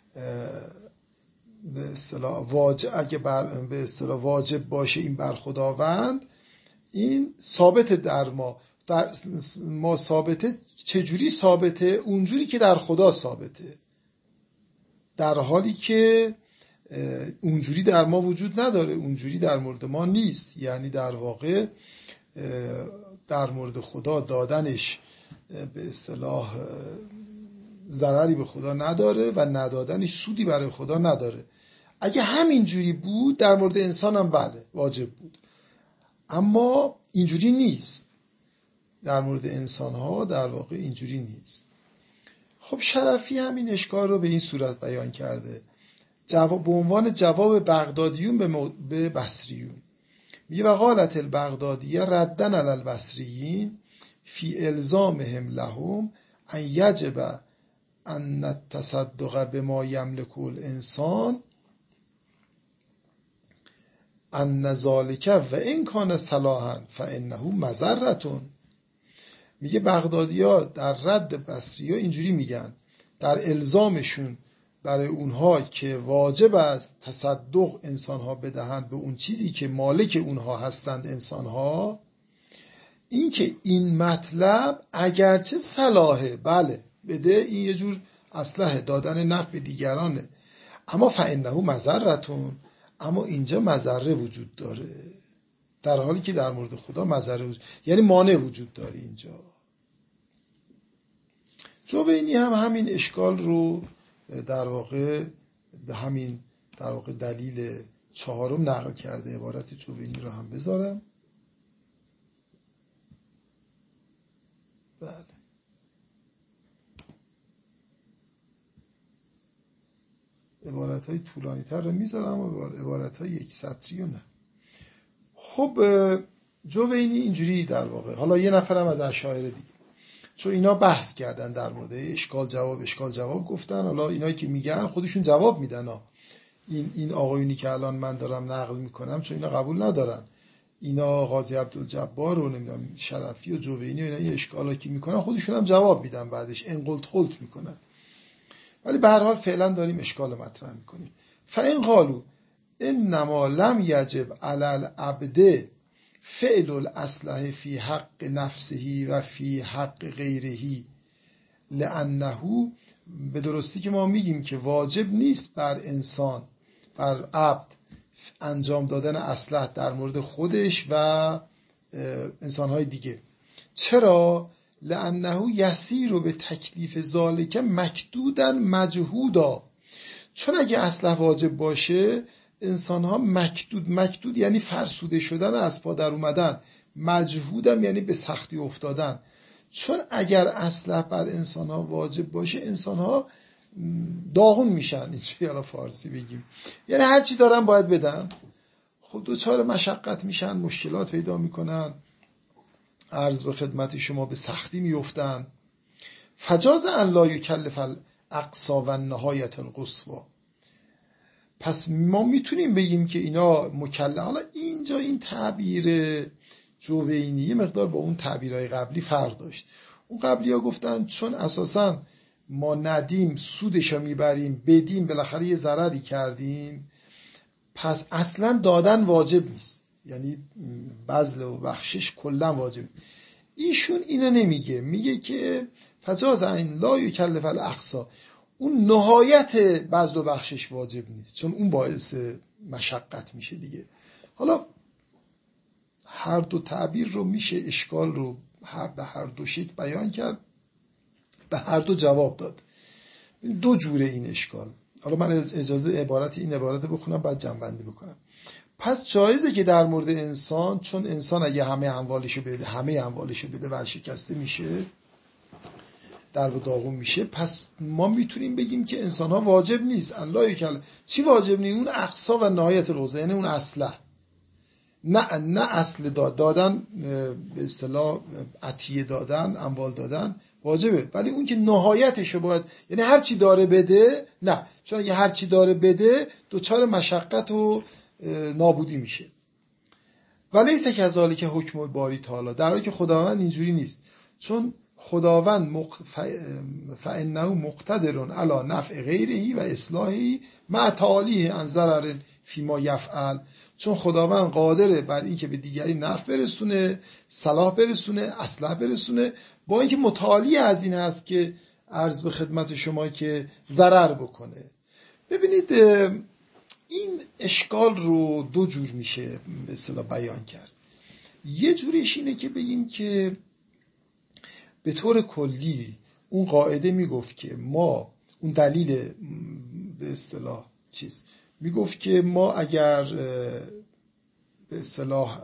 اگه به اصطلاح واجب باشه این بر خداوند، این ثابت در ما ثابته. چجوری ثابته؟ اونجوری که در خدا ثابته، در حالی که اونجوری در ما وجود نداره، اونجوری در مورد ما نیست. یعنی در واقع در مورد خدا دادنش به اصطلاح ضرری به خدا نداره و ندادنش سودی برای خدا نداره. اگه همینجوری بود در مورد انسان هم بله واجب بود، اما اینجوری نیست. در مورد انسان ها در واقع اینجوری نیست. خب شرفی هم این اشکال رو به این صورت بیان کرده، به عنوان جواب بغدادیون به بصریون. میگه و قالت البغدادیه ردن علی البصریین فی الزامهم لهم ان یجب ان التصدق بما یملک الانسان ان ذالک و ان کان صلاحا فانه مضرة. میگه بغدادی‌ها در رد بصری‌ها اینجوری میگن، در الزامشون برای اونها که واجب است تصدق انسان‌ها بدهند به اون چیزی که مالک اونها هستند انسان‌ها، این که این مطلب اگرچه صلاحه، بله بده، این یه جور اصلحه دادن نفع به دیگرانه، اما فانه مضرة، اما اینجا مضره وجود داره، در حالی که در مورد خدا مضره وجود، یعنی مانع وجود داره اینجا. جوینی هم همین اشکال رو در واقع به همین در واقع دلیل 4 نقل کرده. عبارت جوینی رو هم بذارم. بله. عبارت های طولانی تر رو میذارم و عبارت های 1 سطری رو نه. خب جوینی اینجوری در واقع، حالا یه نفرم از اشاعره دیگه، چون اینا بحث کردن در مورد اشکال جواب گفتن، حالا اینایی که میگن خودشون جواب میدن این آقایونی که الان من دارم نقل میکنم، چون اینا قبول ندارن، اینا قاضی عبدالجبار و نمیدونم شرفی و جوینی و اینا این اشکالا که میکنن خودشون هم جواب میدن، بعدش انقلت خلط میکنن، ولی به هر حال فعلا داریم اشکال مطرح میکنیم. فإن قالوا انما لم یجب علی العبد فعل الاصلح فی حق نفسه و فی حق غیره لانه، به درستی که ما میگیم که واجب نیست بر انسان، بر عبد انجام دادن اصلح در مورد خودش و انسانهای دیگه. چرا؟ لانه یسیر به تکلیف ذالک مکدودا مجهودا، چون اگه اصلح واجب باشه انسانها مکدود یعنی فرسوده شدن، از پا در اومدن، مجهودم یعنی به سختی افتادن. چون اگر اصلح بر انسانها واجب باشه انسانها داغون میشن، اینجوری حالا فارسی بگیم، یعنی هرچی دارن باید بدن، خب دوچار مشقت میشن، مشکلات پیدا میکنن، عرض به خدمت شما به سختی میفتن. فجاز ان لا یکلف الاقصی و النهایة القصوی، پس ما میتونیم بگیم که اینا مکلف. حالا اینجا این تعبیر جوینی یه مقدار با اون تعبیرهای قبلی فرق داشت. اون قبلی ها گفتن چون اساسا ما ندیم سودشو میبریم، بدیم بالاخره یه ضرری کردیم، پس اصلا دادن واجب نیست، یعنی بذل و بخشش کلا واجب. ایشون اینو نمیگه، میگه که فجاز ان لا یکلف الاقصی، اون نهایت بذل و بخشش واجب نیست، چون اون باعث مشقت میشه دیگه. حالا هر دو تعبیر رو میشه اشکال رو به هر دو شکل بیان کرد، به هر دو جواب داد. دو جوره این اشکال. حالا من اجازه این عبارت بخونم بعد جمع‌بندی بکنم. پس جایزه که در مورد انسان، چون انسان اگه همه اموالشو بده ورشکسته میشه، در و داغون میشه، پس ما میتونیم بگیم که انسان ها واجب نیست الله کل. چی واجب نیست؟ اون اقصا و نهایت روزه، یعنی اون اصله، نه اصل دادن به اصطلاح عطیه دادن، اموال دادن واجبه، ولی اون که نهایتشو باید، یعنی هر چی داره بده، نه، چون اگه هر چی داره بده دوچار مشقت و نابودی میشه. ولیس کذالک حکم الباری تعالی، در حالی که خداوند اینجوری نیست، چون خداوند فانه مقتدر علی نفع غیره و اصلاحی مع تعالیه عن ضرر فیما یفعل، چون خداوند قادره بر این که به دیگری نفع برسونه، صلاح برسونه، اصلاح برسونه، با اینکه متعالی از این هست که عرض به خدمت شما که ضرر بکنه. ببینید این اشکال رو دو جور میشه به اصطلاح بیان کرد. یه جوریش اینه که بگیم که به طور کلی اون قاعده میگفت که ما، اون دلیل به اصطلاح میگفت که ما اگر به اصطلاح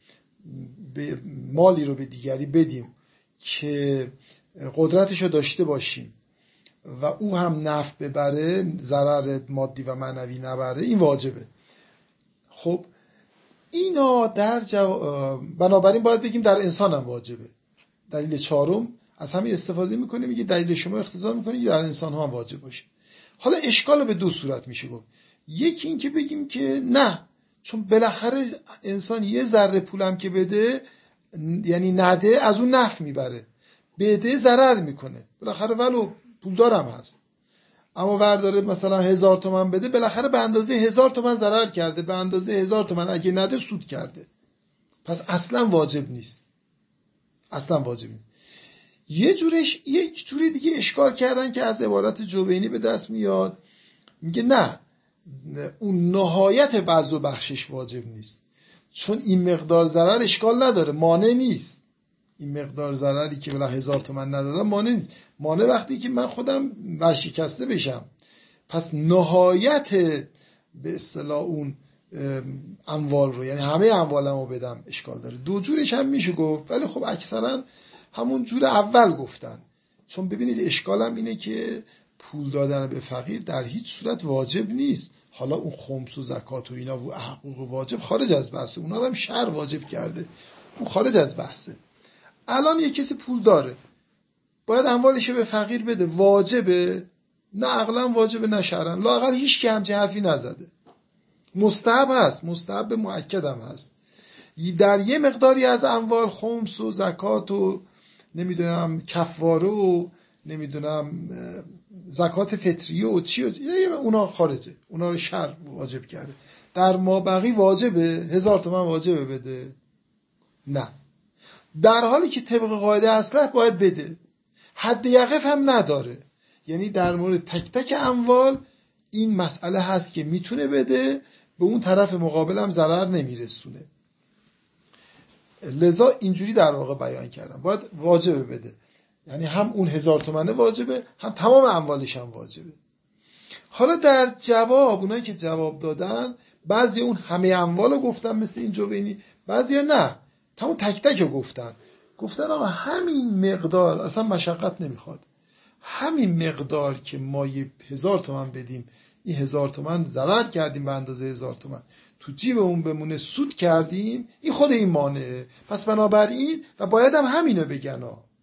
مالی رو به دیگری بدیم که قدرتش رو داشته باشیم و او هم نفع ببره، ضرر مادی و معنوی نبره، این واجبه. خب اینا بنابراین باید بگیم در انسان هم واجبه. دلیل چهارم از همین استفاده میکنه، میگه دلیل شما اقتضا میکنه که در انسان ها هم واجب باشه. حالا اشکال به دو صورت میشه گفت. یکی این که بگیم که نه، چون بالاخره انسان یه ذره پولم که بده، یعنی نده، از اون نفع میبره، بده ضرر میکنه بالاخره، ولو پولدارم هست. اما ورداره مثلا 1000 تومان بده، بالاخره به اندازه 1000 تومان ضرر کرده، به اندازه 1000 تومان اگه نده سود کرده. پس اصلا واجب نیست، اصلا واجب نیست. یک جوری دیگه اشکال کردن که از عبارت جوینی به دست میاد، میگه نه، اون نهایت بذل و بخشش واجب نیست، چون این مقدار ضرر اشکال نداره، مانع نیست. این مقدار ضرری که بلا 1000 تومان ندادم مانع نیست، مانع وقتی که من خودم ورشکسته بشم. پس نهایت به اصطلاح اون اموال رو، یعنی همه اموالمو بدم، اشکال داره. دو جورش هم میشه گفت، ولی خب اکثرا همون جور اول گفتن. چون ببینید اشکالم اینه که پول دادن به فقیر در هیچ صورت واجب نیست. حالا اون خمس و زکات و اینا و حقوق واجب خارج از بحثه، اونا رو هم شرع واجب کرده، اون خارج از بحثه. الان یه کسی پول داره، باید اموالش به فقیر بده، واجبه؟ نه عقلا واجبه، نه شرعا. لااقل هیچ که همچین حرفی نزده. مستحب هست، مستحب مؤکد هم هست. در یه مقداری از اموال خمس و زکات و نمیدونم کفاره و نمیدونم زکات فطریه و چی و اونا خارجه، اونا رو شرع واجب کرده. در مابقی واجبه 1000 تومان واجبه بده؟ نه، در حالی که طبق قاعده اصلح باید بده. حد یقف هم نداره، یعنی در مورد تک تک اموال این مسئله هست که میتونه بده، به اون طرف مقابل هم ضرر نمیرسونه. لذا اینجوری در واقع بیان کردم، باید واجبه بده، یعنی هم اون 1000 تومنه واجبه، هم تمام اموالش هم واجبه. حالا در جواب اونایی که جواب دادن، بعضی اون همه اموالو گفتن مثل این جوینی، بعضی نه، تمام تک تک رو گفتن آقا همین مقدار اصلا مشقت نمیخواد، همین مقدار که ما 1000 تومان بدیم، این 1000 تومان ضرر کردیم به اندازه 1000 تومان، تو جیب اون بمونه سود کردیم، این خود این مانعه. پس بنابراین و باید هم همینو بگن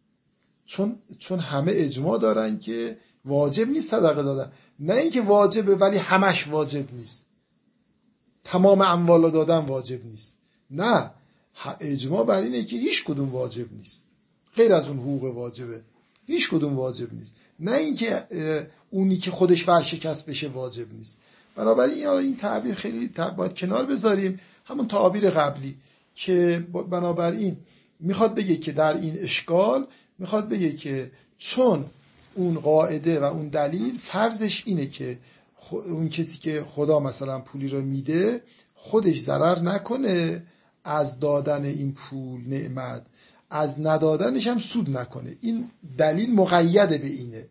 چون همه اجماع دارن که واجب نیست صدقه دادن. نه اینکه واجبه ولی همش واجب نیست، تمام اموالو دادن واجب نیست، نه، اجماع بر اینه که هیچ کدوم واجب نیست، غیر از اون حقوق واجبه هیچ کدوم واجب نیست. نه اینکه اونی که خودش ورشکست بشه واجب نیست. بنابراین این تعبیر خیلی باید کنار بذاریم، همون تعبیر قبلی که بنابراین میخواد بگه که در این اشکال میخواد بگه که چون اون قاعده و اون دلیل فرضش اینه که اون کسی که خدا مثلا پولی رو میده خودش ضرر نکنه از دادن این پول نعمت، از ندادنش هم سود نکنه. این دلیل مقیده به اینه،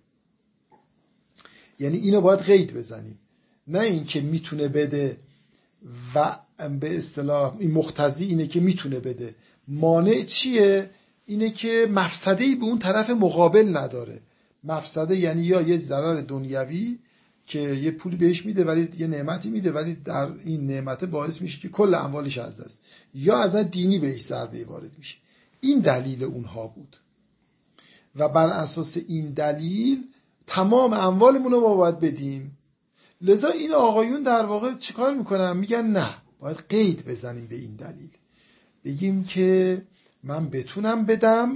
یعنی اینو باید قید بزنیم، نه این که میتونه بده و به اصطلاح این مقتضی اینه که میتونه بده. مانع چیه؟ اینه که مفسده‌ای به اون طرف مقابل نداره. مفسده یعنی یا یه ضرر دنیوی که یه پولی بهش میده ولی یه نعمتی میده ولی در این نعمت باعث میشه که کل اموالش از دست، یا از دینی بهش ضربه وارد میشه. این دلیل اونها بود و بر اساس این دلیل تمام اموالمون رو ما باید بدیم. لذا این آقایون در واقع چیکار میکنن؟ میگن نه، باید قید بزنیم به این دلیل، بگیم که من بتونم بدم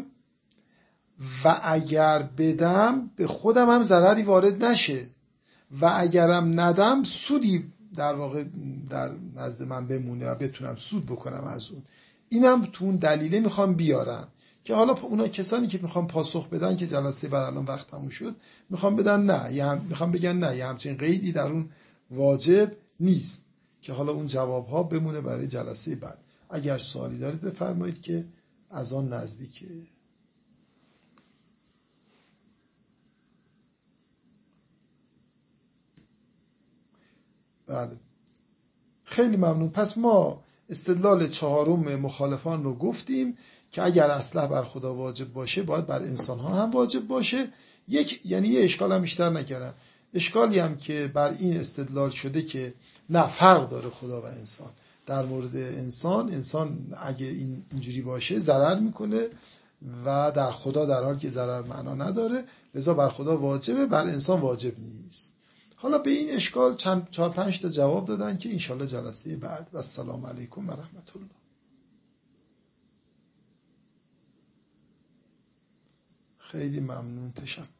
و اگر بدم به خودم هم ضرری وارد نشه و اگرم ندم سودی در واقع در نزد من بمونه و بتونم سود بکنم از اون. اینم تو اون دلیله میخوام بیارن که حالا اونا کسانی که میخوام پاسخ بدن که جلسه بعد الان وقت تموم شد میخوام بدن نه، میخوام بگن نه، یه همچین قیدی در اون واجب نیست، که حالا اون جوابها بمونه برای جلسه بعد. اگر سوالی دارید بفرمایید که از آن نزدیکه. بله خیلی ممنون. پس ما استدلال چهارم مخالفان رو گفتیم که اگر اصلح بر خدا واجب باشه باید بر انسان ها هم واجب باشه. یعنی یه اشکال هم بیشتر نکردن. اشکالی هم که بر این استدلال شده که نه، فرق داره خدا و انسان. در مورد انسان اگه اینجوری باشه ضرر میکنه و در خدا در حال که ضرر معنا نداره، لذا بر خدا واجبه، بر انسان واجب نیست. حالا به این اشکال 4-5 تا جواب دادن که انشالله جلسه بعد. و السلام علیکم و رحمت الله. خیلی ممنون، تشکر.